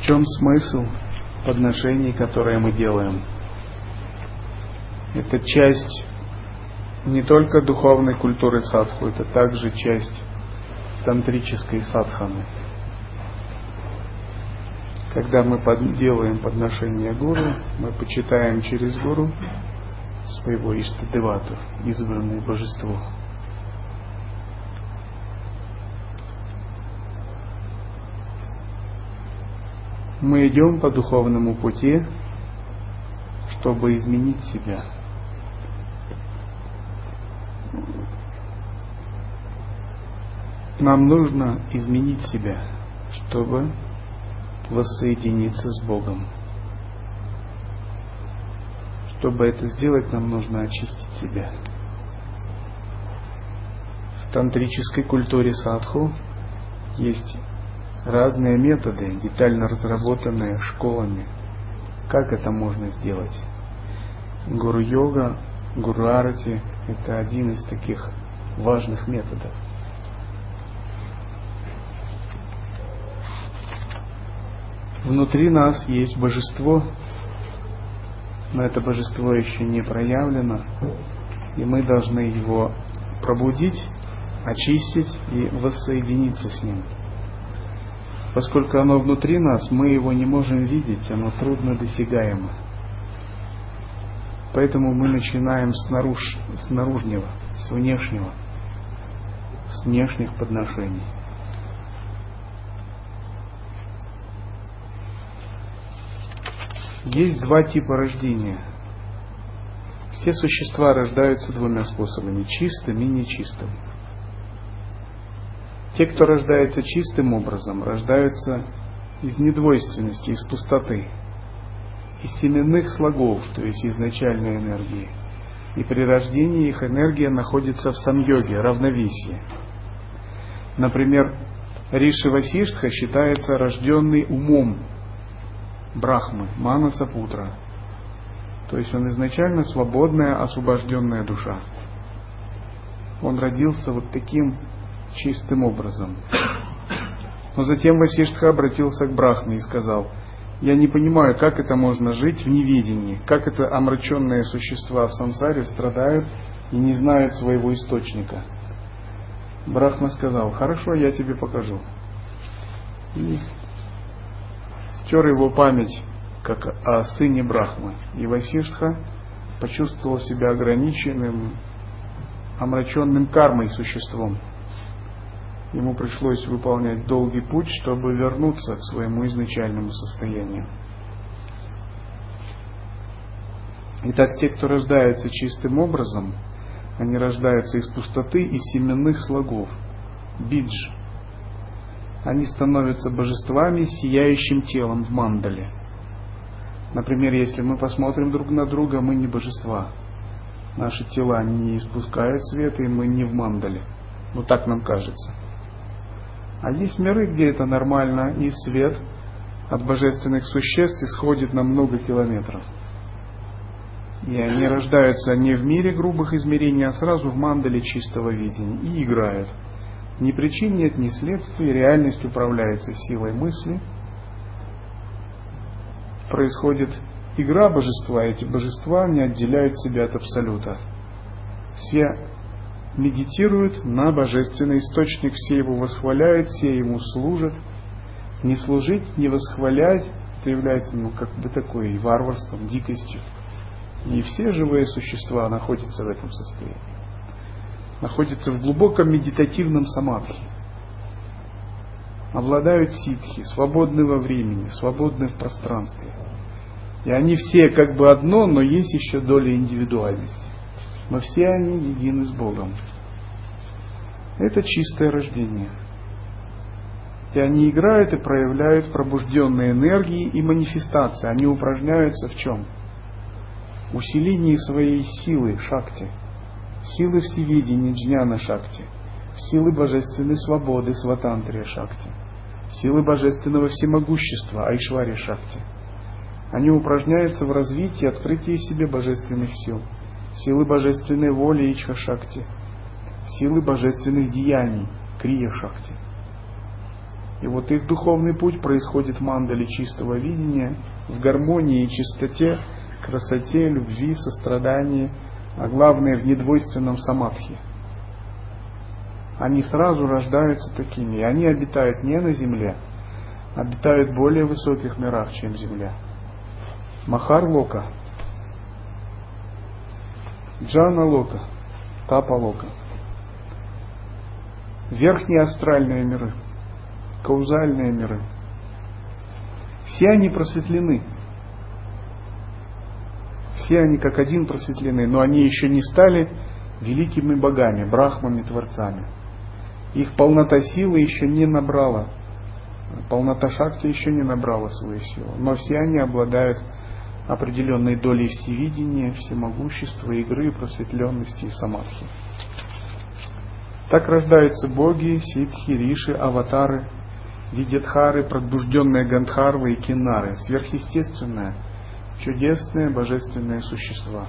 чем смысл подношений, которые мы делаем? Это часть не только духовной культуры садху, это также часть тантрической садханы. Когда мы делаем подношение гуру, мы почитаем через гуру своего Иштадевату, избранное божество. Мы идем по духовному пути, чтобы изменить себя. Нам нужно изменить себя, чтобы воссоединиться с Богом. Чтобы это сделать, нам нужно очистить себя. В тантрической культуре садху есть разные методы, детально разработанные школами. Как это можно сделать? Гуру-йога, гуру-арати – это один из таких важных методов. Внутри нас есть божество, но это божество еще не проявлено, и мы должны его пробудить, очистить и воссоединиться с ним. Поскольку оно внутри нас, мы его не можем видеть, оно трудно досягаемо. Поэтому мы начинаем с наружнего, с внешнего, с внешних подношений. Есть два типа рождения. Все существа рождаются двумя способами: чистым и нечистым. Те, кто рождается чистым образом, рождаются из недвойственности, из пустоты, из семенных слогов, то есть изначальной энергии. И при рождении их энергия находится в самьоге, равновесии. Например, Риши Васиштха считается рожденный умом Брахмы, Манаса-путра. То есть он изначально свободная, освобожденная душа. Он родился вот таким чистым образом. Но затем Васиштха обратился к Брахме и сказал: я не понимаю, как это можно жить в неведении, как это омраченные существа в сансаре страдают и не знают своего источника. Брахма сказал: хорошо, я тебе покажу. И стер его память, как о сыне Брахмы. И Васиштха почувствовал себя ограниченным, омраченным кармой существом. Ему пришлось выполнять долгий путь, чтобы вернуться к своему изначальному состоянию. Итак, те, кто рождается чистым образом, они рождаются из пустоты и семенных слогов, бидж. Они становятся божествами с сияющим телом в мандале. Например, если мы посмотрим друг на друга, мы не божества. Наши тела не испускают света, и мы не в мандале. Ну так нам кажется. А есть миры, где это нормально, и свет от божественных существ исходит на много километров. И они рождаются не в мире грубых измерений, а сразу в мандале чистого видения и играют. Ни причин нет, ни следствий, реальность управляется силой мысли. Происходит игра божества, и эти божества не отделяют себя от Абсолюта. Все медитируют на божественный источник, все его восхваляют, все ему служат. Не служить, не восхвалять, это является как бы такой варварством, дикостью. И все живые существа находятся в этом состоянии. Находятся в глубоком медитативном самадхи. Обладают ситхи, свободны во времени, свободны в пространстве. И они все как бы одно, но есть еще доля индивидуальности. Но все они едины с Богом. Это чистое рождение. И они играют и проявляют пробужденные энергии и манифестации. Они упражняются в чем? Усилении своей силы шакти, силы всевидения джняна шакти, силы божественной свободы сватантрия шакти, силы божественного всемогущества айшвария шакти. Они упражняются в развитии и открытии себе божественных сил, силы божественной воли ичха шакти, силы божественных деяний крия шакти. И вот их духовный путь происходит в мандале чистого видения, в гармонии и чистоте, красоте, любви, сострадании, а главное в недвойственном самадхи. Они сразу рождаются такими, и они обитают не на земле, обитают в более высоких мирах, чем земля. Махар-лока, Джана-лока, Тапа-лока. Верхние астральные миры, каузальные миры. Все они просветлены. Все они как один просветлены, но они еще не стали великими богами, брахмами, творцами. Их полнота силы еще не набрала, полнота шакти еще не набрала свою силу. Но все они обладают определенной долей всевидения, всемогущества, игры, просветленности и самадхи. Так рождаются боги, ситхи, риши, аватары, видятхары, пробужденные гандхарвы и кинары, сверхъестественное, чудесные божественные существа.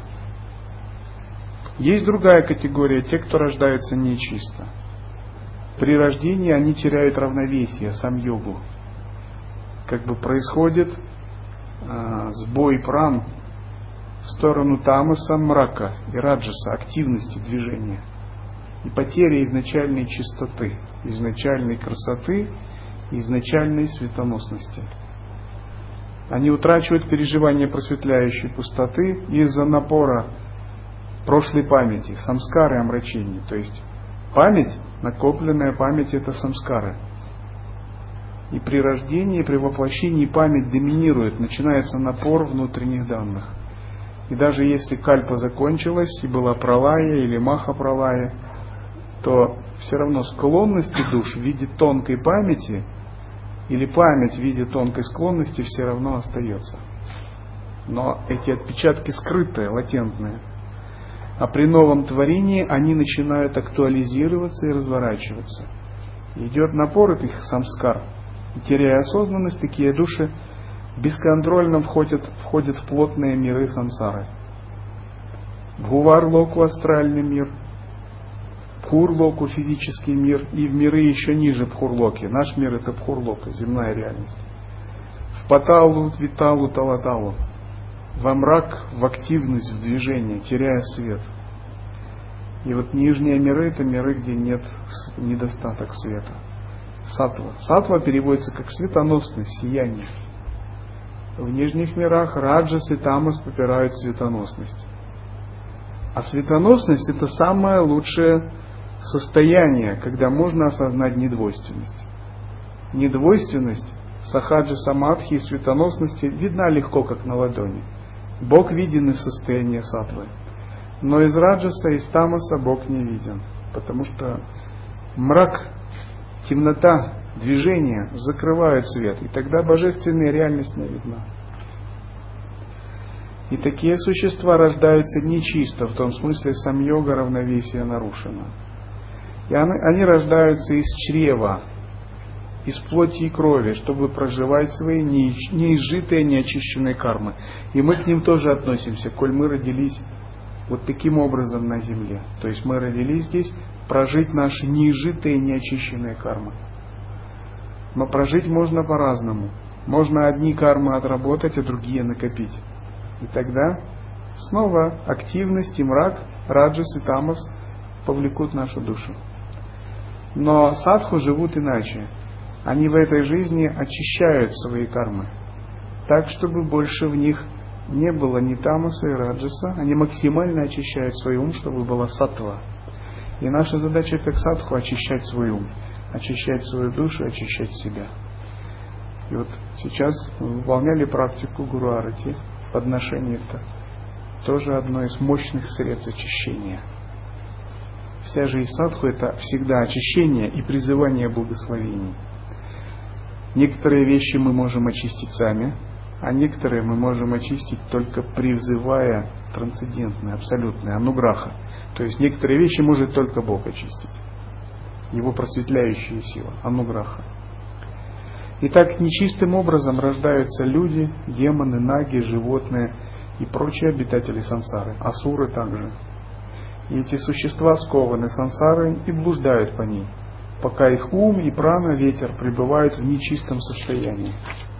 Есть другая категория, те, кто рождаются нечисто. При рождении они теряют равновесие, самьогу. Как бы происходит сбой пран в сторону тамаса, мрака и раджаса, активности движения. И потеря изначальной чистоты, изначальной красоты, изначальной светоносности. Они утрачивают переживание просветляющей пустоты из-за напора прошлой памяти, самскары, омрачений. То есть память, накопленная память — это самскары. И при рождении, при воплощении память доминирует, начинается напор внутренних данных. И даже если кальпа закончилась, и была пралая или маха пралая, то все равно склонности душ в виде тонкой памяти или память в виде тонкой склонности все равно остается. Но эти отпечатки скрытые, латентные. А при новом творении они начинают актуализироваться и разворачиваться. И идет напор этих самскар. И теряя осознанность, такие души бесконтрольно входят в плотные миры сансары. Бхувар-локу — астральный мир, Пхур-локу — физический мир, и в миры еще ниже Пхур-локи. Наш мир — это Пхур-лока, земная реальность. В Паталу, Виталу, Талаталу. Во мрак, в активность, в движение, теряя свет. И вот нижние миры — это миры, где нет недостаток света. Саттва. Саттва переводится как светоносность, сияние. В нижних мирах раджас и тамас попирают светоносность. А светоносность — это самое лучшее состояние, когда можно осознать недвойственность. Недвойственность сахаджи, самадхи и светоносности видна легко, как на ладони. Бог виден из состояния саттвы. Но из раджаса, из тамаса Бог не виден. Потому что мрак, темнота, движение закрывают свет. И тогда божественная реальность не видна. И такие существа рождаются нечисто, в том смысле самьога, равновесие нарушено. И они рождаются из чрева, из плоти и крови, чтобы проживать свои неизжитые, неочищенные кармы. И мы к ним тоже относимся, коль мы родились вот таким образом на земле. То есть мы родились здесь прожить наши неизжитые, неочищенные кармы. Но прожить можно по-разному. Можно одни кармы отработать, а другие накопить. И тогда снова активность и мрак, раджас и тамас повлекут нашу душу. Но садху живут иначе. Они в этой жизни очищают свои кармы, так, чтобы больше в них не было ни тамаса и раджаса. Они максимально очищают свой ум, чтобы была саттва. И наша задача как садху — очищать свой ум, очищать свою душу, очищать себя. И вот сейчас мы выполняли практику Гуру Арати. Подношение — это тоже одно из мощных средств очищения. Вся жизнь садху — это всегда очищение и призывание благословений. Некоторые вещи мы можем очистить сами, а некоторые мы можем очистить только призывая трансцендентное, абсолютное, ануграха. То есть некоторые вещи может только Бог очистить. Его просветляющая сила, ануграха. Итак, нечистым образом рождаются люди, демоны, наги, животные и прочие обитатели сансары, асуры также. И эти существа скованы сансарой и блуждают по ней. пока их ум и прана, ветер, пребывают в нечистом состоянии.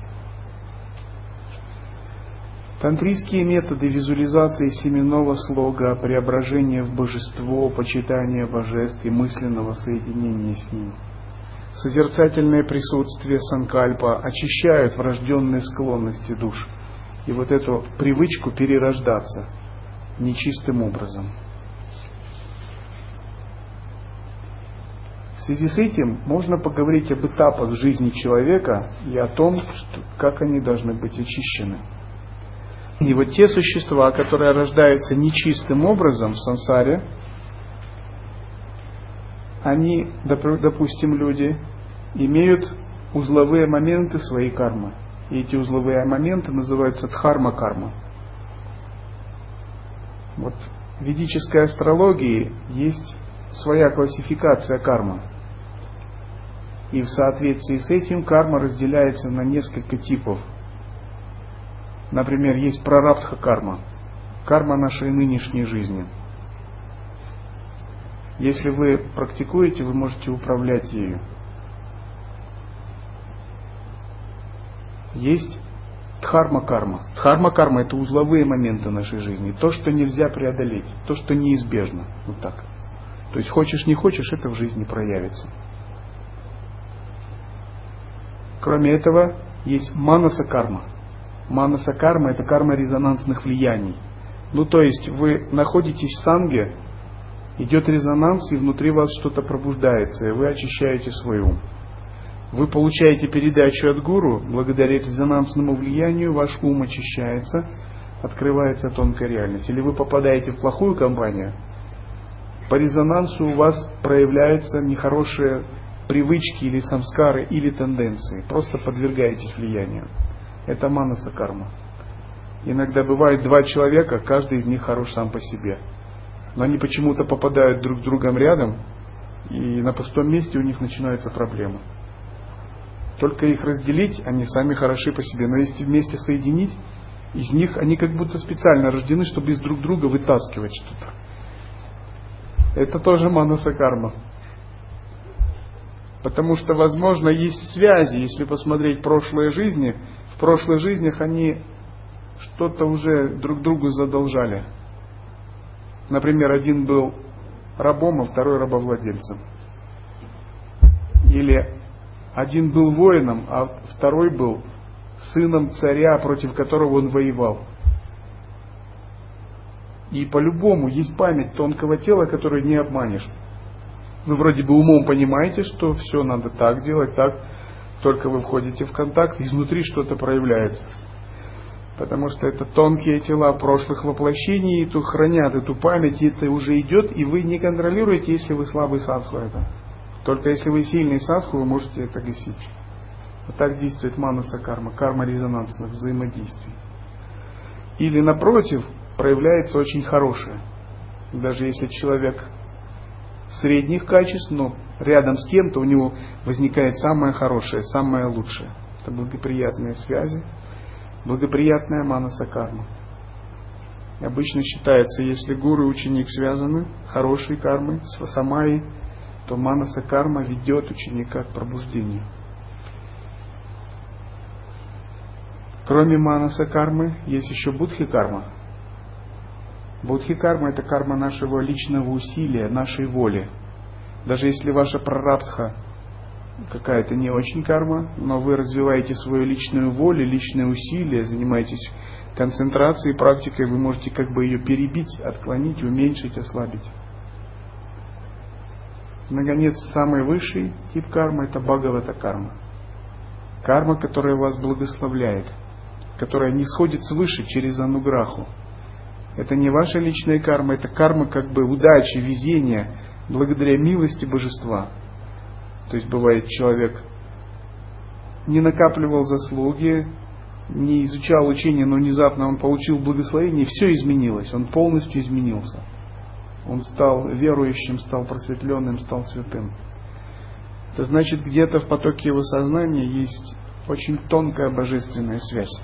Тантрийские методы визуализации семенного слога, преображения в божество, почитания божеств и мысленного соединения с ним. Созерцательное присутствие санкальпа очищают врожденные склонности душ и вот эту привычку перерождаться нечистым образом. В связи с этим можно поговорить об этапах жизни человека и о том, как они должны быть очищены. И вот те существа, которые рождаются нечистым образом в сансаре, они, допустим, люди, имеют узловые моменты своей кармы. И эти узловые моменты называются дхарма-карма. Вот в ведической астрологии есть своя классификация кармы. И в соответствии с этим карма разделяется на несколько типов. Например, есть прарабдха карма, карма нашей нынешней жизни. Если вы практикуете, вы можете управлять ею. Есть дхарма-карма. Дхарма-карма — это узловые моменты нашей жизни. То, что нельзя преодолеть, то, что неизбежно. Вот так. То есть хочешь не хочешь, это в жизни проявится. Кроме этого, есть манаса-карма. Манаса-карма — это карма резонансных влияний. Ну, то есть вы находитесь в санге, идет резонанс, и внутри вас что-то пробуждается, и вы очищаете свой ум. Вы получаете передачу от гуру, благодаря резонансному влиянию ваш ум очищается, открывается тонкая реальность. Или вы попадаете в плохую компанию, по резонансу у вас проявляются нехорошие привычки или самскары, или тенденции. Просто подвергаетесь влиянию. Это манаса-карма. Иногда бывает два человека, каждый из них хорош сам по себе. Но они почему-то попадают друг с другом рядом, и на пустом месте у них начинаются проблемы. Только их разделить, они сами хороши по себе. Но если вместе соединить, из них они как будто специально рождены, чтобы из друг друга вытаскивать что-то. Это тоже манаса-карма. Потому что, возможно, есть связи, если посмотреть прошлые жизни. В прошлых жизнях они что-то уже друг другу задолжали. Например, один был рабом, а второй рабовладельцем. Или один был воином, а второй был сыном царя, против которого он воевал. И по-любому есть память тонкого тела, которую не обманешь. Вы вроде бы умом понимаете, что все надо так делать, так. Только вы входите в контакт, и изнутри что-то проявляется. Потому что это тонкие тела прошлых воплощений, и то хранят эту память, и это уже идет, и вы не контролируете, если вы слабый садху это. Только если вы сильный садху, вы можете это гасить. Вот так действует манаса-карма, карма резонансных взаимодействий. Или напротив, проявляется очень хорошее. Даже если человек средних качеств, но рядом с кем-то у него возникает самое хорошее, самое лучшее. Это благоприятные связи, благоприятная манаса-карма. Обычно считается, если гуру и ученик связаны хорошей кармой, с самаей, то манаса-карма ведет ученика к пробуждению. Кроме манаса-кармы, есть еще будхи-карма. Будхи-карма — это карма нашего личного усилия, нашей воли. Даже если ваша прарабдха какая-то не очень карма, но вы развиваете свою личную волю, личное усилие, занимаетесь концентрацией, практикой, вы можете как бы ее перебить, отклонить, уменьшить, ослабить. Наконец, самый высший тип кармы — это бхагавата-карма. Карма, которая вас благословляет, которая не сходит свыше через ануграху. Это не ваша личная карма, это карма как бы удачи, везения, благодаря милости божества. То есть бывает, человек не накапливал заслуги, не изучал учение, но внезапно он получил благословение, и все изменилось, он полностью изменился. Он стал верующим, стал просветленным, стал святым. Это значит, где-то в потоке его сознания есть очень тонкая божественная связь.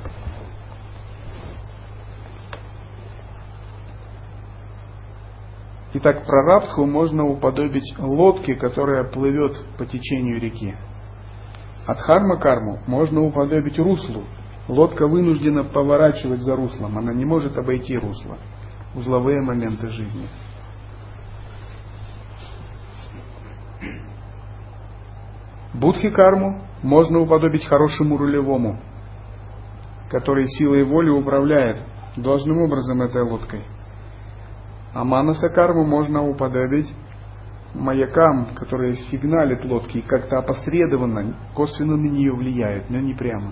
Итак, прарабдху можно уподобить лодке, которая плывет по течению реки. А дхарма-карму можно уподобить руслу. Лодка вынуждена поворачивать за руслом, она не может обойти русло. Узловые моменты жизни. Будхи-карму можно уподобить хорошему рулевому, который силой воли управляет должным образом этой лодкой. А манаса-карму можно уподобить маякам, которые сигналят лодке и как-то опосредованно, косвенно на нее влияют, но не прямо.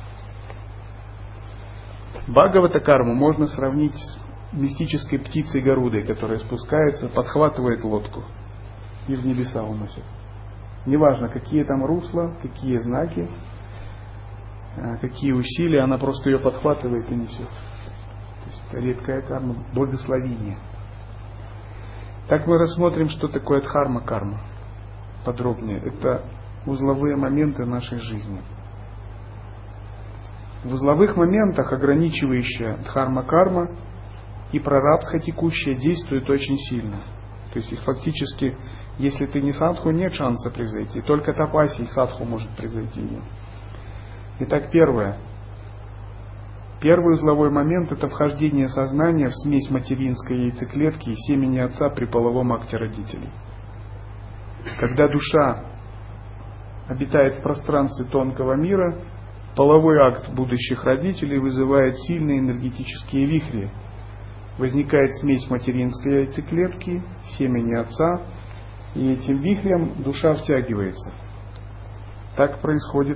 Бхагавата-карму можно сравнить с мистической птицей Гарудой, которая спускается, подхватывает лодку и в небеса уносит. Неважно, какие там русла, какие знаки, какие усилия, она просто ее подхватывает и несет. То есть это редкая карма, благословение. Так мы рассмотрим, что такое дхарма-карма подробнее. Это узловые моменты нашей жизни. В узловых моментах ограничивающая дхарма-карма и прарабдха текущая действуют очень сильно. То есть их фактически, если ты не садху, нет шанса превзойти. Только тапаси и садху может превзойти ее. Итак, первое. Первый узловой момент – это вхождение сознания в смесь материнской яйцеклетки и семени отца при половом акте родителей. Когда душа обитает в пространстве тонкого мира, половой акт будущих родителей вызывает сильные энергетические вихри. Возникает смесь материнской яйцеклетки, семени отца, и этим вихрем душа втягивается. Так происходит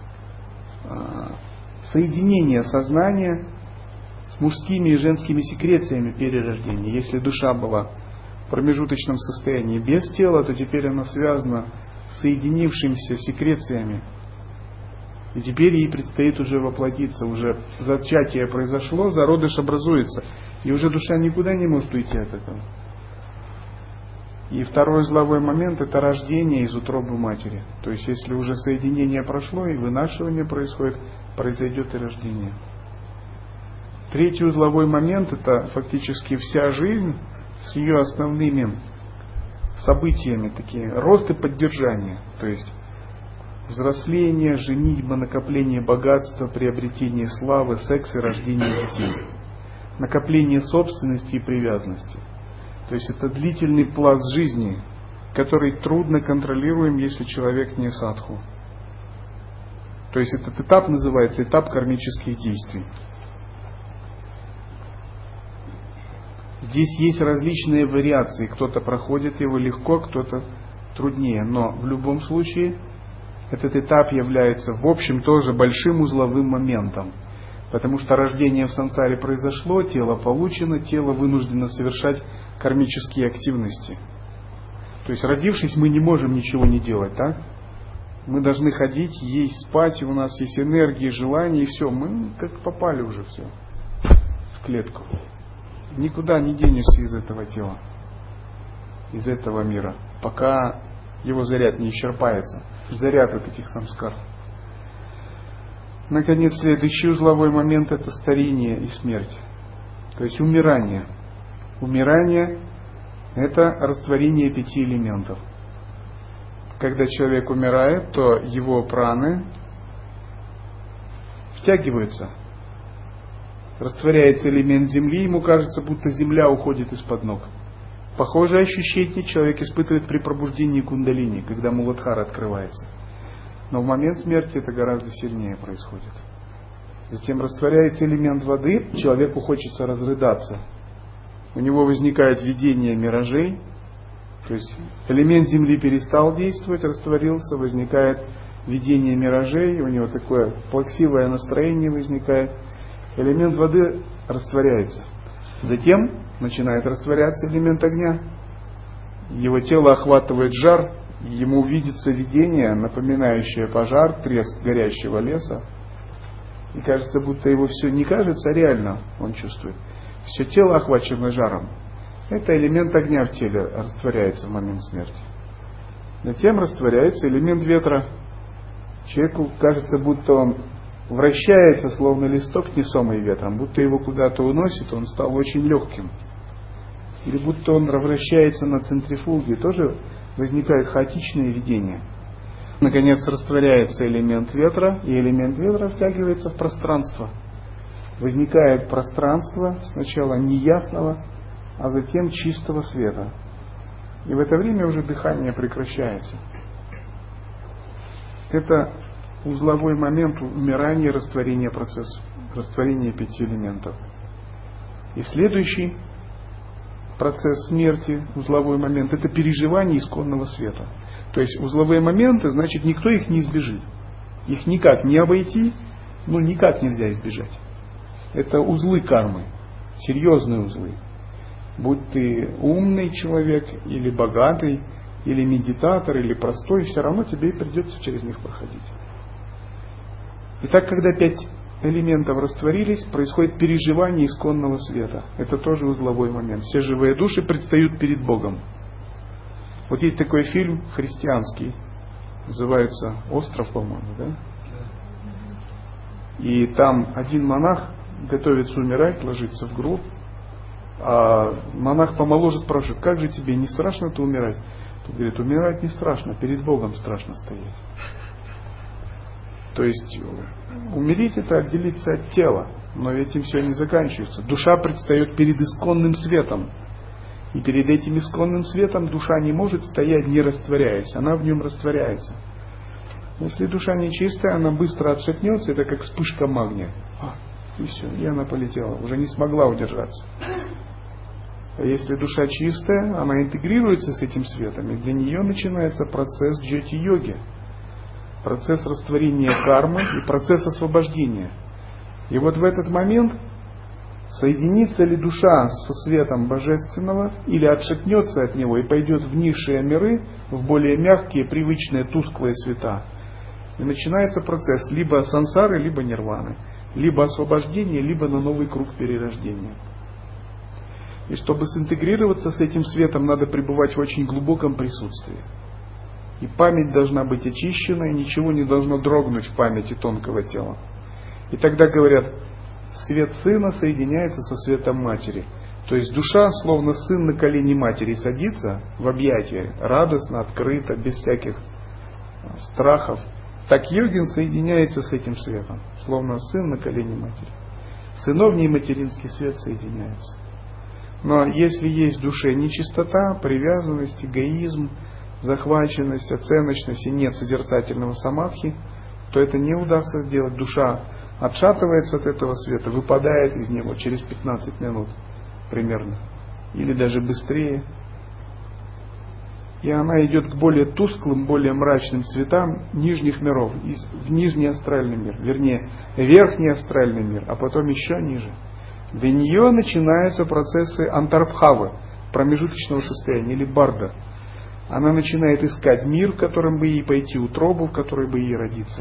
соединение сознания с мужскими и женскими секрециями перерождения. Если душа была в промежуточном состоянии без тела, то теперь она связана с соединившимися секрециями. И теперь ей предстоит уже воплотиться, уже зачатие произошло, зародыш образуется, и уже душа никуда не может уйти от этого. И второй узловой момент – это рождение из утробы матери. То есть, если уже соединение прошло и вынашивание происходит, произойдет и рождение. Третий узловой момент – это фактически вся жизнь с ее основными событиями, такие рост и поддержание. То есть, взросление, женитьба, накопление богатства, приобретение славы, секс и рождение детей. Накопление собственности и привязанности. То есть это длительный пласт жизни, который трудно контролируем, если человек не садху. То есть этот этап называется этап кармических действий. Здесь есть различные вариации. Кто-то проходит его легко, кто-то труднее. Но в любом случае этот этап является в общем тоже большим узловым моментом. Потому что рождение в сансаре произошло, тело получено, тело вынуждено совершать кармические активности. То есть, родившись, мы не можем ничего не делать, так? Мы должны ходить, есть, спать, и у нас есть энергия, желание, и все. Мы как попали уже все в клетку. Никуда не денешься из этого тела, из этого мира, пока его заряд не исчерпается. Заряд от этих самскар. Наконец, следующий узловой момент – это старение и смерть. То есть умирание. Умирание – это растворение 5 элементов. Когда человек умирает, то его праны втягиваются. Растворяется элемент земли, ему кажется, будто земля уходит из-под ног. Похожее ощущение человек испытывает при пробуждении кундалини, когда муладхара открывается. Но в момент смерти это гораздо сильнее происходит. Затем растворяется элемент воды, человеку хочется разрыдаться. У него возникает видение миражей, то есть элемент земли перестал действовать, растворился, возникает видение миражей, у него такое плаксивое настроение возникает. Элемент воды растворяется. Затем начинает растворяться элемент огня. Его тело охватывает жар, ему видится видение, напоминающее пожар, треск горящего леса. И кажется, будто его все не кажется, а реально он чувствует. Все тело охвачено жаром. Это элемент огня в теле растворяется в момент смерти. Затем растворяется элемент ветра. Человеку кажется, будто он вращается, словно листок, несомый ветром, будто его куда-то уносит, он стал очень легким. или будто он вращается на центрифуге, тоже возникает хаотичное видение. Наконец растворяется элемент ветра, и элемент ветра втягивается в пространство. Возникает пространство сначала неясного, а затем чистого света. И в это время уже дыхание прекращается. Это узловой момент умирания и растворения процесса, растворения 5 элементов. И следующий процесс смерти, узловой момент, это переживание исконного света. То есть узловые моменты, значит, никто их не избежит. Их никак не обойти, никак нельзя избежать. Это узлы кармы, серьезные узлы. Будь ты умный человек, или богатый, или медитатор, или простой, все равно тебе и придется через них проходить. Итак, когда 5 элементов растворились, происходит переживание исконного света. Это тоже узловой момент. Все живые души предстают перед Богом. Вот есть такой фильм христианский, называется «Остров», по-моему, да? И там один монах готовится умирать, ложится в гроб, а монах помоложе спрашивает: как же тебе, не страшно-то умирать? Тот говорит: умирать не страшно, перед Богом страшно стоять. То есть умереть — это отделиться от тела, но этим все не заканчивается. Душа предстает перед исконным светом. И перед этим исконным светом душа не может стоять, не растворяясь. Она в нем растворяется. Если душа нечистая, она быстро отшатнется, это как вспышка магния. И все, и она полетела, уже не смогла удержаться. А если душа чистая, она интегрируется с этим светом, и для нее начинается процесс джати-йоги. Процесс растворения кармы и процесс освобождения. И вот в этот момент соединится ли душа со светом Божественного или отшатнется от него и пойдет в низшие миры, в более мягкие, привычные, тусклые света. И начинается процесс либо сансары, либо нирваны, либо освобождения, либо на новый круг перерождения. И чтобы синтегрироваться с этим светом, надо пребывать в очень глубоком присутствии. И память должна быть очищена, и ничего не должно дрогнуть в памяти тонкого тела. И тогда говорят, свет сына соединяется со светом матери. То есть душа, словно сын на колени матери, садится в объятия, радостно, открыто, без всяких страхов. Так йогин соединяется с этим светом, словно сын на колени матери. Сыновний и материнский свет соединяются. Но если есть в душе нечистота, привязанность, эгоизм, захваченность, оценочность и нет созерцательного самадхи, то это не удастся сделать. Душа отшатывается от этого света, выпадает из него через 15 минут примерно, или даже быстрее. И она идет к более тусклым, более мрачным цветам нижних миров, в нижний астральный мир, вернее, верхний астральный мир, а потом еще ниже. Для нее начинаются процессы антарбхавы, промежуточного состояния, или барда. Она начинает искать мир, в котором бы ей пойти, утробу, в которой бы ей родиться.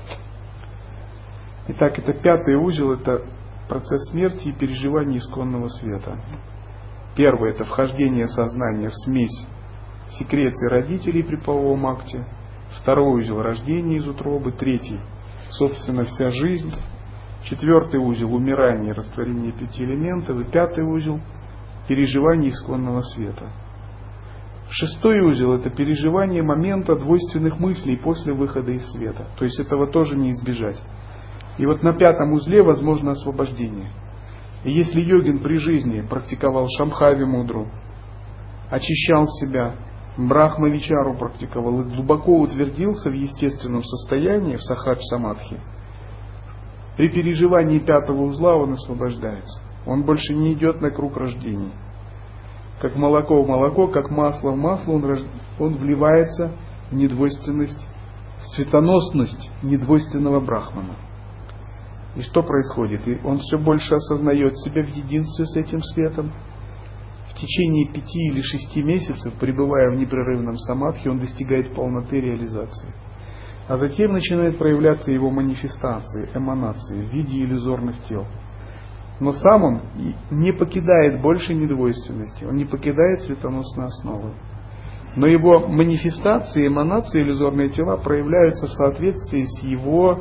Итак, это 5-й узел, это процесс смерти и переживания исконного света. Первый — это вхождение сознания в смесь секреции родителей при половом акте. 2-й узел — рождение из утробы. 3-й — собственно, вся жизнь. 4-й узел — умирание и растворение 5 элементов. И 5-й узел — переживание исконного света. 6-й узел — это переживание момента двойственных мыслей после выхода из света. То есть этого тоже не избежать. И вот на 5-м узле возможно освобождение. И если йогин при жизни практиковал шамхави мудру, очищал себя, брахма-вичару практиковал и глубоко утвердился в естественном состоянии, в сахадж-самадхи, при переживании 5-го узла он освобождается. Он больше не идет на круг рождений. Как молоко в молоко, как масло в масло, он вливается в недвойственность, светоносность недвойственного брахмана. И что происходит? И он все больше осознает себя в единстве с этим светом. В течение 5 или 6 месяцев, пребывая в непрерывном самадхи, он достигает полноты реализации. А затем начинают проявляться его манифестации, эманации в виде иллюзорных тел. Но сам он не покидает больше недвойственности, он не покидает светоносной основы. Но его манифестации, эманации, иллюзорные тела проявляются в соответствии с его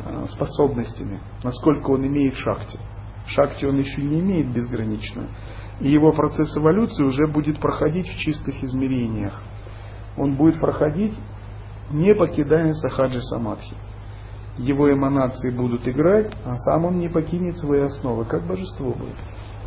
способностями, насколько он имеет шакти. Шакти он еще не имеет безграничную. И его процесс эволюции уже будет проходить в чистых измерениях. Он будет проходить, не покидая сахаджи самадхи. Его эманации будут играть, а сам он не покинет свои основы, как божество будет.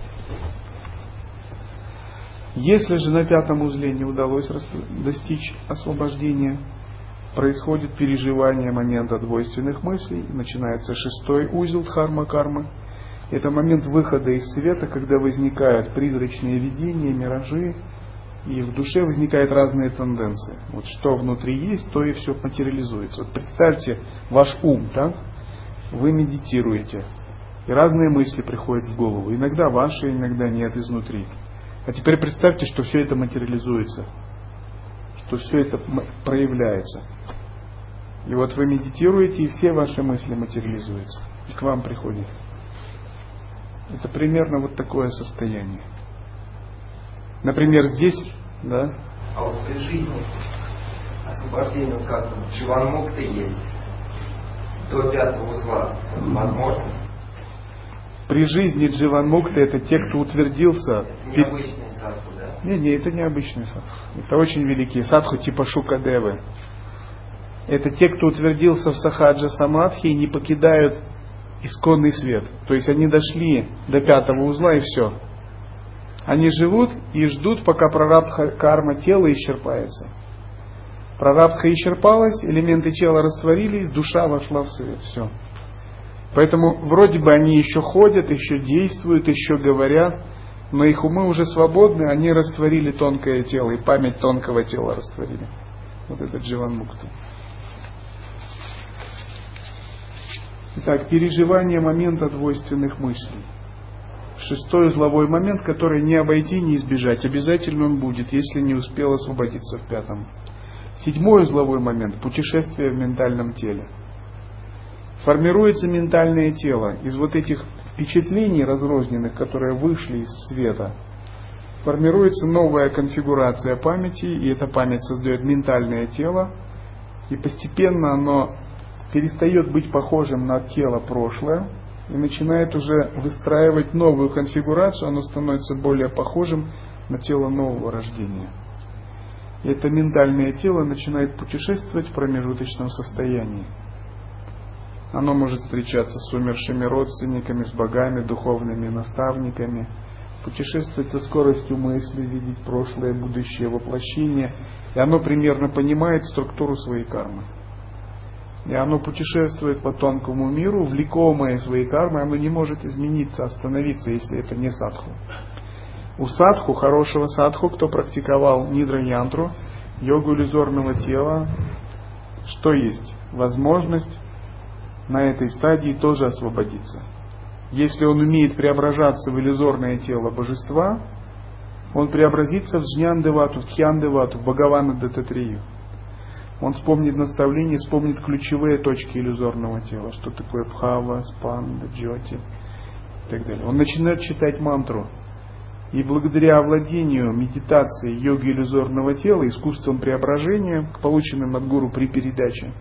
Если же на 5-м узле не удалось достичь освобождения, происходит переживание момента двойственных мыслей, начинается 6-й узел дхарма-кармы. Это момент выхода из света, когда возникают призрачные видения, миражи, и в душе возникают разные тенденции. Вот что внутри есть, то и все материализуется. Вот представьте ваш ум, так? Вы медитируете, и разные мысли приходят в голову. Иногда ваши, иногда нет, изнутри. А теперь представьте, что все это материализуется, что все это проявляется. И вот вы медитируете, и все ваши мысли материализуются, и к вам приходят. Это примерно вот такое состояние. Например, здесь, да? А вот при жизни освобождение, как дживан-мукта есть, до 5-го узла, возможно? При жизни дживан-мукта это те, кто утвердился. Необычный садху, да? Не, это необычный садху. Это очень великие садху типа Шукадевы. Это те, кто утвердился в сахаджа самадхи и не покидают исконный свет. То есть они дошли до 5-го узла и все. Они живут и ждут, пока прарабдха карма тела исчерпается. Прарабдха исчерпалась, элементы тела растворились, душа вошла в свет. Все. Поэтому вроде бы они еще ходят, еще действуют, еще говорят, но их умы уже свободны, они растворили тонкое тело, и память тонкого тела растворили. Вот это дживан-мукта. Итак, переживание момента двойственных мыслей. 6-й узловой момент, который не обойти, не избежать. Обязательно он будет, если не успел освободиться в 5-м. 7-й узловой момент – путешествие в ментальном теле. Формируется ментальное тело из вот этих впечатлений разрозненных, которые вышли из света. Формируется новая конфигурация памяти, и эта память создает ментальное тело, и постепенно оно перестает быть похожим на тело прошлое и начинает уже выстраивать новую конфигурацию, оно становится более похожим на тело нового рождения. И это ментальное тело начинает путешествовать в промежуточном состоянии. Оно может встречаться с умершими родственниками, с богами, духовными наставниками, путешествовать со скоростью мысли, видеть прошлое, будущее, воплощение, и оно примерно понимает структуру своей кармы. И оно путешествует по тонкому миру, влекомое своей кармой, оно не может измениться, остановиться, если это не садху. У садху, хорошего садху, кто практиковал нидра-янтру, йогу иллюзорного тела, что есть? Возможность на этой стадии тоже освободиться. Если он умеет преображаться в иллюзорное тело божества, он преобразится в джнян-девату, в тхьян-девату, в Бхагавана Даттатрию. Он вспомнит наставления, вспомнит ключевые точки иллюзорного тела, что такое бхава, спанда, джоти и так далее. Он начинает читать мантру. И благодаря овладению медитацией йоги иллюзорного тела, искусством преображения, полученным от гуру при передаче,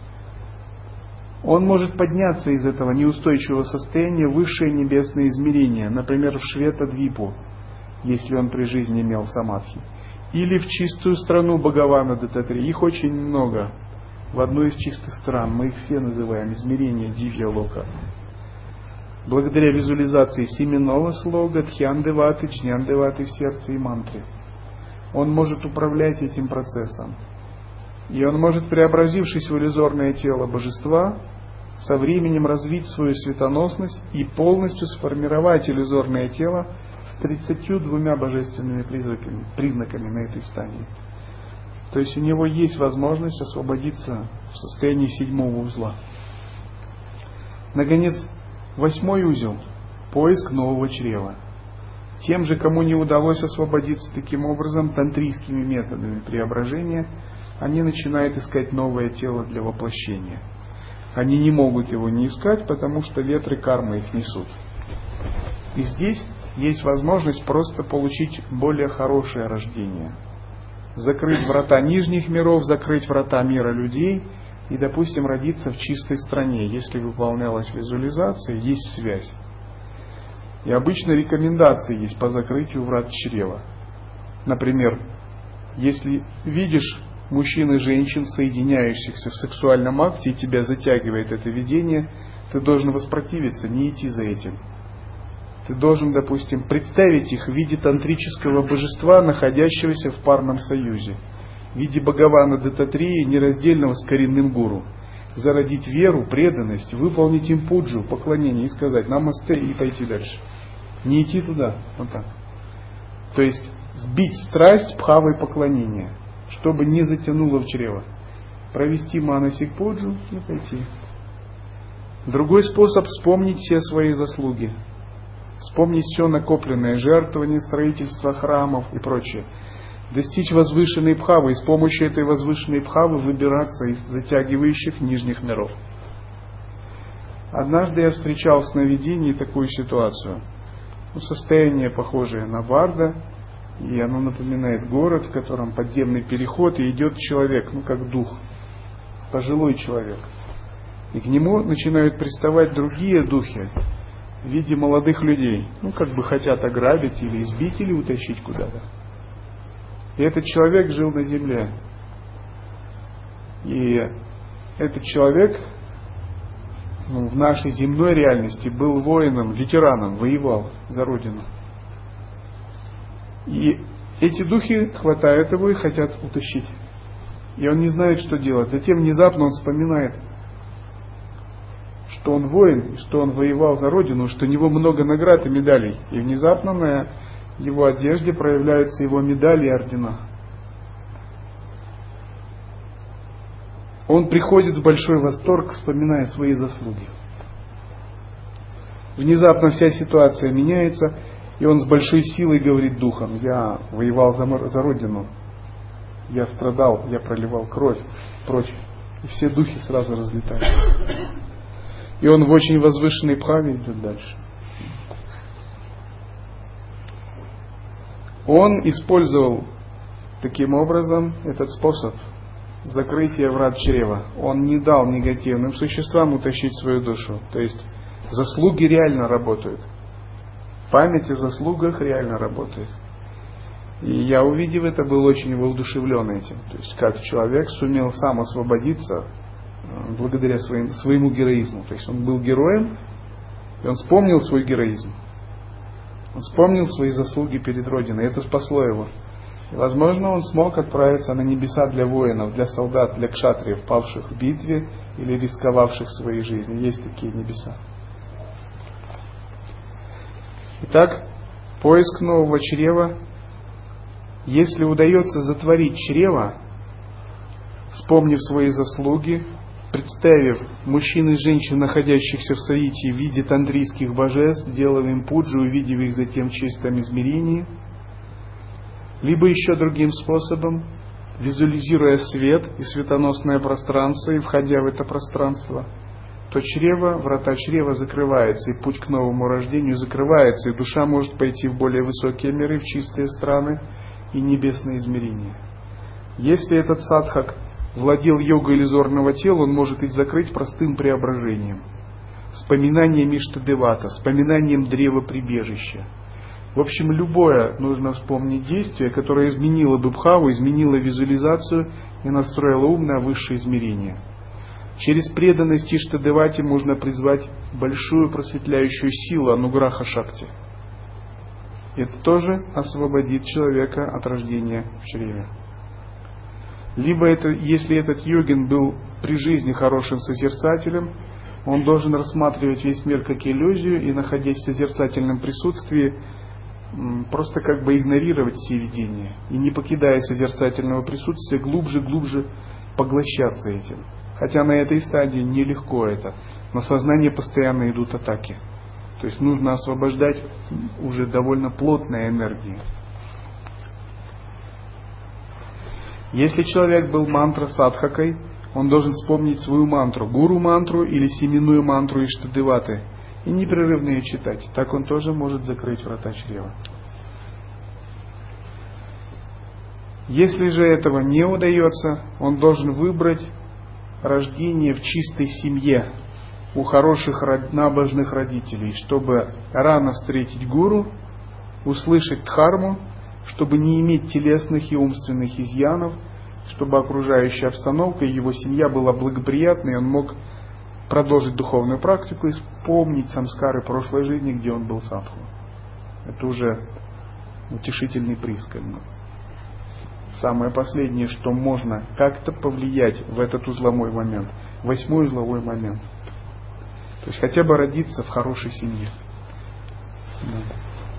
он может подняться из этого неустойчивого состояния в высшее небесное измерение, например, в Швета-двипу, если он при жизни имел самадхи. Или в чистую страну Бхагавана Даттатрея. Их очень много. В одну из чистых стран. Мы их все называем измерение Дивья-лока. Благодаря визуализации семенного слога, тхьян-деваты, джнян-деваты в сердце и мантре, он может управлять этим процессом. И он может, преобразившись в иллюзорное тело божества, со временем развить свою светоносность и полностью сформировать иллюзорное тело с 32 божественными признаками на этой стадии. То есть у него есть возможность освободиться в состоянии 7-го узла. Наконец, 8-й узел – поиск нового чрева. Тем же, кому не удалось освободиться таким образом, тантрийскими методами преображения, они начинают искать новое тело для воплощения. Они не могут его не искать, потому что ветры кармы их несут. И здесь есть возможность просто получить более хорошее рождение. Закрыть врата нижних миров, закрыть врата мира людей и, допустим, родиться в чистой стране. Если выполнялась визуализация, есть связь. И обычно рекомендации есть по закрытию врат чрева. Например, если видишь мужчин и женщин, соединяющихся в сексуальном акте, и тебя затягивает это видение, ты должен воспротивиться, не идти за этим. Ты должен, допустим, представить их в виде тантрического божества, находящегося в парном союзе, в виде Бхагавана Даттатрии, нераздельного с коренным гуру. Зародить веру, преданность, выполнить им пуджу, поклонение и сказать намасте и пойти дальше. Не идти туда, вот так. То есть сбить страсть бхавой поклонения, чтобы не затянуло в чрево. Провести манасик пуджу и пойти. Другой способ — вспомнить все свои заслуги. Вспомнить все накопленное, жертвование, строительство храмов и прочее. Достичь возвышенной бхавы и с помощью этой возвышенной бхавы выбираться из затягивающих нижних миров. Однажды я встречал в сновидении такую ситуацию. Состояние похожее на Варда, и оно напоминает город, в котором подземный переход, и идет человек, как дух, пожилой человек. И к нему начинают приставать другие духи в виде молодых людей, как бы хотят ограбить или избить, или утащить куда-то. И этот человек жил на земле. И этот человек в нашей земной реальности был воином, ветераном, воевал за Родину. И эти духи хватают его и хотят утащить. И он не знает, что делать. Затем внезапно он вспоминает, что он воин, что он воевал за Родину, что у него много наград и медалей. И внезапно на его одежде проявляются его медали и ордена. Он приходит в большой восторг, вспоминая свои заслуги. Внезапно вся ситуация меняется, и он с большой силой говорит духом: я воевал за Родину, я страдал, я проливал кровь, прочее. И все духи сразу разлетаются. И он в очень возвышенной бхаве идет дальше. Он использовал таким образом этот способ закрытия врат чрева. Он не дал негативным существам утащить свою душу. То есть заслуги реально работают. Память о заслугах реально работает. И я, увидев это, был очень воодушевлен этим. То есть как человек сумел сам освободиться благодаря своему героизму. То есть он был героем, и он вспомнил свой героизм. Он вспомнил свои заслуги перед Родиной, и это спасло его. И, возможно, он смог отправиться на небеса для воинов, для солдат, для кшатриев, павших в битве или рисковавших своей жизнью. Есть такие небеса. Итак, поиск нового чрева. Если удается затворить чрево, вспомнив свои заслуги, представив мужчин и женщин, находящихся в соитии в виде тантрийских божеств, делав им пуджу, увидев их затем в чистом измерении, либо еще другим способом, визуализируя свет и светоносное пространство и входя в это пространство, то чрево, врата чрева закрывается, и путь к новому рождению закрывается, и душа может пойти в более высокие миры, в чистые страны и небесные измерения. Если этот садхак владел йогой иллюзорного тела, он может их закрыть простым преображением, вспоминанием Иштадевата, вспоминанием древа прибежища. В общем, любое нужно вспомнить действие, которое изменило бы бхаву, изменило визуализацию и настроило ум на высшее измерение. Через преданность Иштадевате можно призвать большую просветляющую силу Ануграха Шакти. Это тоже освободит человека от рождения в чреве. Либо если этот йогин был при жизни хорошим созерцателем, он должен рассматривать весь мир как иллюзию и, находясь в созерцательном присутствии, просто как бы игнорировать все видения и, не покидая созерцательного присутствия, глубже поглощаться этим. Хотя на этой стадии нелегко это. На сознание постоянно идут атаки. То есть нужно освобождать уже довольно плотные энергии. Если человек был мантра-садхакой, он должен вспомнить свою мантру, гуру-мантру или семенную мантру Иштадеваты, и непрерывно ее читать. Так он тоже может закрыть врата чрева. Если же этого не удается, он должен выбрать рождение в чистой семье, у хороших набожных родителей, чтобы рано встретить гуру, услышать дхарму, чтобы не иметь телесных и умственных изъянов, чтобы окружающая обстановка и его семья была благоприятной, и он мог продолжить духовную практику и вспомнить самскары прошлой жизни, где он был садху. Это уже утешительный приз, как бы. Самое последнее, что можно как-то повлиять в этот узловой момент, 8-й узловой момент. То есть хотя бы родиться в хорошей семье. Да.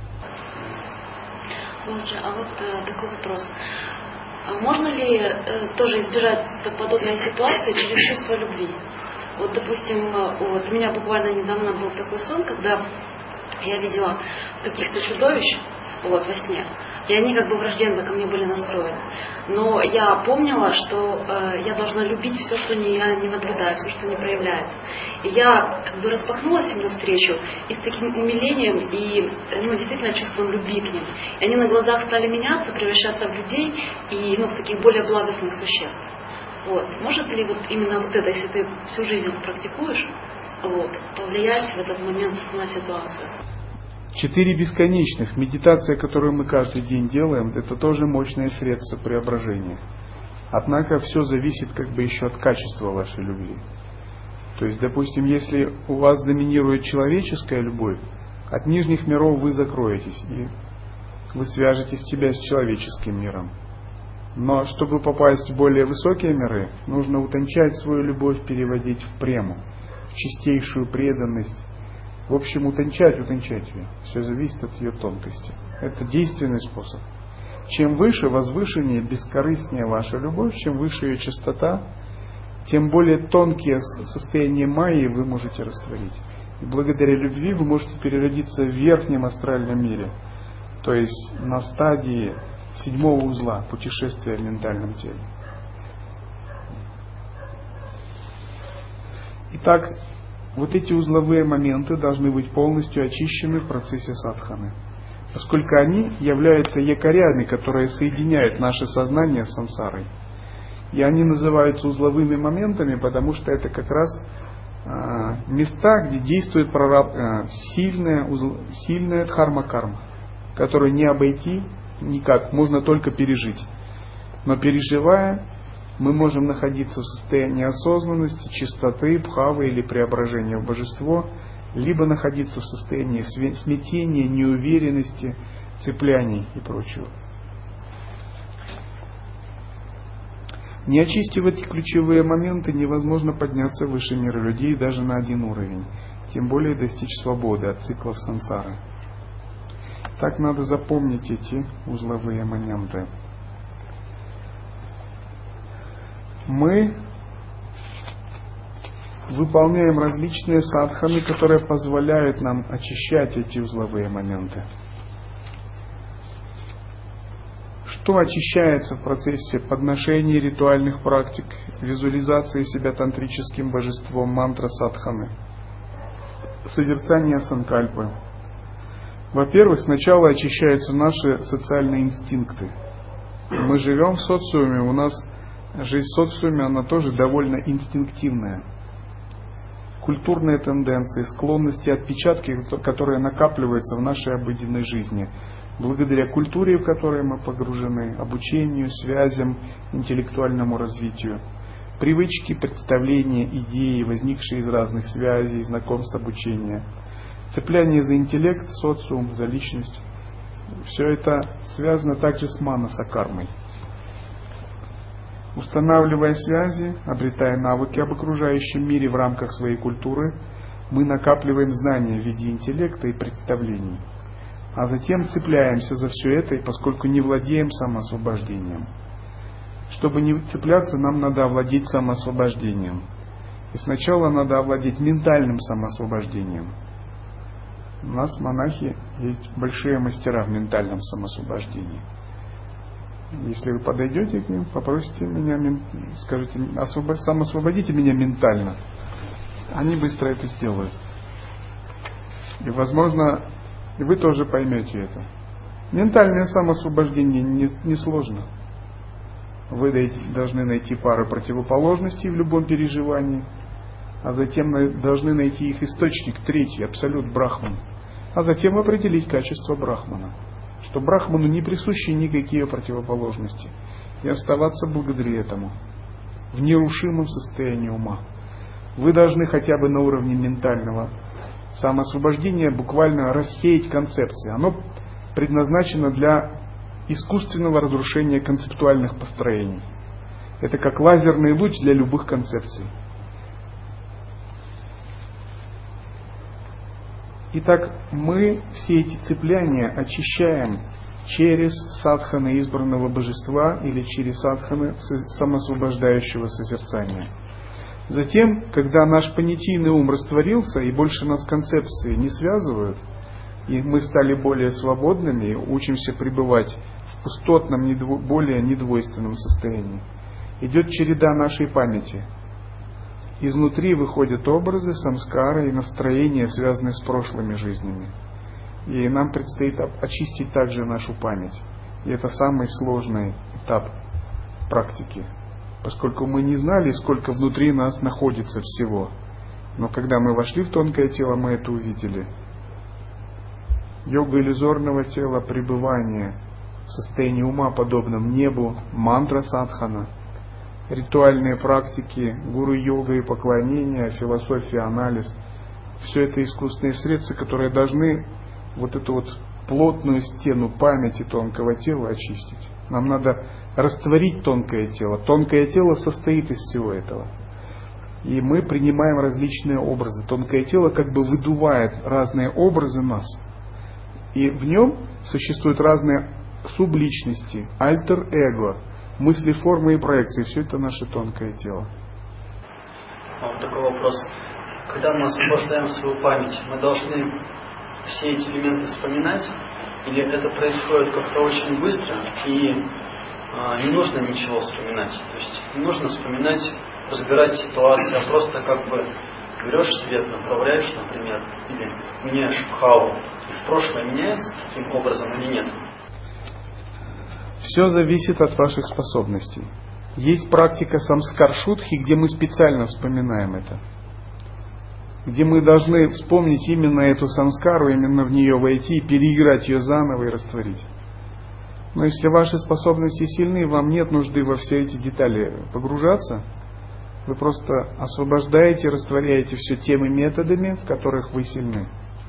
А вот такой вопрос. Можно ли тоже избежать подобной ситуации через чувство любви? Вот, допустим, вот у меня буквально недавно был такой сон, когда я видела каких-то чудовищ во сне, и они как бы враждебно ко мне были настроены. Но я помнила, что я должна любить все, что я не наблюдаю, все, что не проявляется. И я как бы распахнулась им навстречу и с таким умилением и действительно чувством любви к ним. И они на глазах стали меняться, превращаться в людей и в таких более благостных существ. Может ли именно это, если ты всю жизнь практикуешь, повлиять в этот момент на ситуацию? 4 бесконечных. Медитация, которую мы каждый день делаем, это тоже мощное средство преображения. Однако все зависит как бы еще от качества вашей любви. То есть, допустим, если у вас доминирует человеческая любовь, от нижних миров вы закроетесь, и вы свяжете себя с человеческим миром. Но чтобы попасть в более высокие миры, нужно утончать свою любовь, переводить в прему, в чистейшую преданность. В общем, утончать ее. Все зависит от ее тонкости. Это действенный способ. Чем выше, возвышеннее, бескорыстнее ваша любовь, чем выше ее чистота, тем более тонкие состояния майи вы можете растворить. И благодаря любви вы можете переродиться в верхнем астральном мире, то есть на стадии 7-го узла путешествия в ментальном теле. Итак, вот эти узловые моменты должны быть полностью очищены в процессе садханы, поскольку они являются якорями, которые соединяют наше сознание с сансарой. И они называются узловыми моментами, потому что это как раз места, где действует сильная дхарма-карма, которую не обойти никак, можно только пережить. Но переживая, мы можем находиться в состоянии осознанности, чистоты, бхавы или преображения в божество, либо находиться в состоянии смятения, неуверенности, цепляний и прочего. Не очистив эти ключевые моменты, невозможно подняться выше мира людей даже на 1 уровень, тем более достичь свободы от циклов сансары. Так надо запомнить эти узловые моменты. Мы выполняем различные садханы, которые позволяют нам очищать эти узловые моменты. Что очищается в процессе подношения ритуальных практик, визуализации себя тантрическим божеством, мантра садханы, созерцания санкальпы? Во-первых, сначала очищаются наши социальные инстинкты. Мы живем в социуме, у нас жизнь в социуме, она тоже довольно инстинктивная. Культурные тенденции, склонности, отпечатки, которые накапливаются в нашей обыденной жизни, благодаря культуре, в которой мы погружены, обучению, связям, интеллектуальному развитию, привычки, представления, идеи, возникшие из разных связей, знакомств, обучения, цепляние за интеллект, социум, за личность. Все это связано также с манаса-кармой. Устанавливая связи, обретая навыки об окружающем мире в рамках своей культуры, мы накапливаем знания в виде интеллекта и представлений. А затем цепляемся за все это, и поскольку не владеем самоосвобождением. Чтобы не цепляться, нам надо овладеть самоосвобождением. И сначала надо овладеть ментальным самоосвобождением. У нас, монахи, есть большие мастера в ментальном самоосвобождении. Если вы подойдете к ним, попросите меня, скажите, самоосвободите меня ментально. Они быстро это сделают. И, возможно, и вы тоже поймете это. Ментальное самоосвобождение не сложно. Вы должны найти пару противоположностей в любом переживании. а затем мы должны найти их источник, третий, абсолют Брахман, а затем определить качество Брахмана, что Брахману не присущи никакие противоположности, и оставаться благодаря этому в нерушимом состоянии ума. Вы должны хотя бы на уровне ментального самоосвобождения буквально рассеять концепции. Оно предназначено для искусственного разрушения концептуальных построений. Это как лазерный луч для любых концепций. Итак, мы все эти цепляния очищаем через садханы избранного божества или через садханы самоосвобождающего созерцания. Затем, когда наш понятийный ум растворился и больше нас концепции не связывают, и мы стали более свободными, учимся пребывать в пустотном, более недвойственном состоянии, идет череда нашей памяти. Изнутри выходят образы, самскары и настроения, связанные с прошлыми жизнями. И нам предстоит очистить также нашу память. И это самый сложный этап практики, поскольку мы не знали, сколько внутри нас находится всего. Но когда мы вошли в тонкое тело, мы это увидели. Йога иллюзорного тела, пребывание в состоянии ума, подобном небу, мантра садхана, ритуальные практики, гуру-йога и поклонения, философия, анализ. Все это искусственные средства, которые должны вот эту вот плотную стену памяти тонкого тела очистить. Нам надо растворить тонкое тело. Тонкое тело состоит из всего этого. И мы принимаем различные образы. Тонкое тело как бы выдувает разные образы нас. И в нем существуют разные субличности, альтер-эго, мысли, формы и проекции. Все это наше тонкое тело. Вот такой вопрос. Когда мы освобождаем свою память, мы должны все эти элементы вспоминать? Или это происходит как-то очень быстро и не нужно ничего вспоминать? То есть не нужно вспоминать, разбирать ситуацию, а просто как бы берешь свет, направляешь, например, или меняешь бхаву. И в прошлое меняется таким образом или нет? Все зависит от ваших способностей. Есть практика самскар-шутхи, где мы специально вспоминаем это. Где мы должны вспомнить именно эту самскару, именно в нее войти и переиграть ее заново и растворить. Но если ваши способности сильны, вам нет нужды во все эти детали погружаться. Вы просто освобождаете, растворяете все теми методами, в которых вы сильны.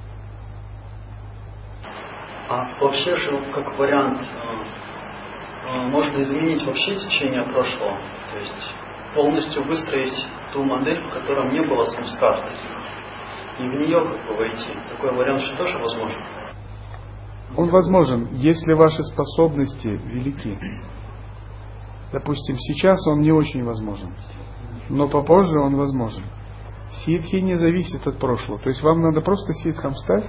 А вообще же, как вариант, можно изменить вообще течение прошлого. То есть полностью выстроить ту модель, в которой не было самскар таких. И в нее как бы войти. Такой вариант же тоже возможен. Он возможен, если ваши способности велики. Допустим, сейчас он не очень возможен, но попозже он возможен. Ситхи не зависит от прошлого. То есть вам надо просто ситхам стать.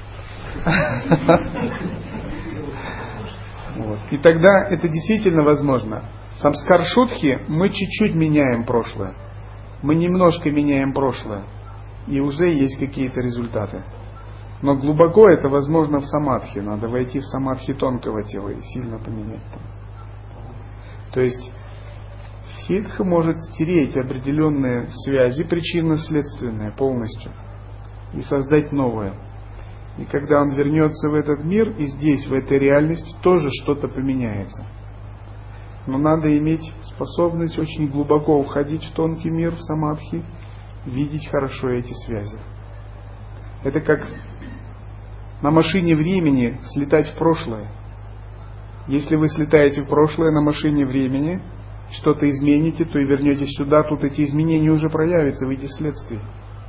И тогда это действительно возможно. Самскар-шутхи мы чуть-чуть меняем прошлое. Мы немножко меняем прошлое. И уже есть какие-то результаты. Но глубоко это возможно в самадхи. Надо войти в самадхи тонкого тела и сильно поменять там. То есть ситха может стереть определенные связи причинно-следственные полностью и создать новое. И когда он вернется в этот мир, и здесь, в этой реальности, тоже что-то поменяется. Но надо иметь способность очень глубоко входить в тонкий мир, в самадхи, видеть хорошо эти связи. Это как на машине времени слетать в прошлое. Если вы слетаете в прошлое на машине времени, что-то измените, то и вернетесь сюда, тут эти изменения уже проявятся в виде следствий.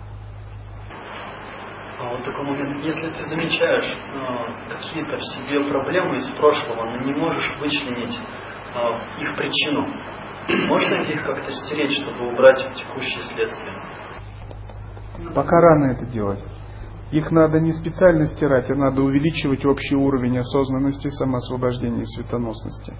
А вот такой момент, если ты замечаешь какие-то в себе проблемы из прошлого, но не можешь вычленить их причину, можно ли их как-то стереть, чтобы убрать текущие следствия? Пока рано это делать. Их надо не специально стирать, а надо увеличивать общий уровень осознанности, самоосвобождения и светоносности.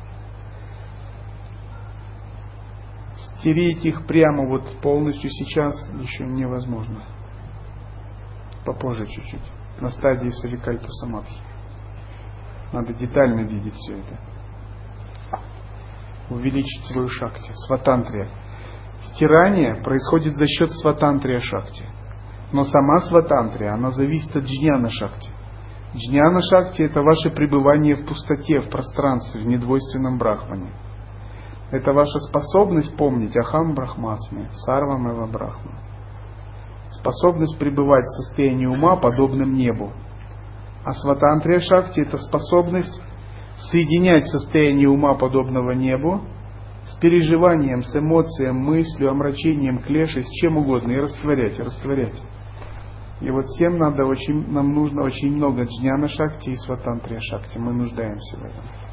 Стереть их прямо вот полностью сейчас еще невозможно. Попозже чуть-чуть. На стадии савикальпа самадхи. Надо детально видеть все это. Увеличить свою шакти. Сватантрия. Стирание происходит за счет сватантрия шакти. Но сама сватантрия, она зависит от джняна шакти. Джняна шакти — это ваше пребывание в пустоте, в пространстве, в недвойственном брахмане. Это ваша способность помнить ахам брахмасми, сарвам эва брахма. Способность пребывать в состоянии ума, подобным небу. А сватантрия шакти — это способность соединять состояние ума, подобного небу, с переживанием, с эмоцией, мыслью, омрачением, клешей, с чем угодно, и растворять, и растворять. И вот всем нам нужно очень много джняна шакти и сватантрия шакти. Мы нуждаемся в этом.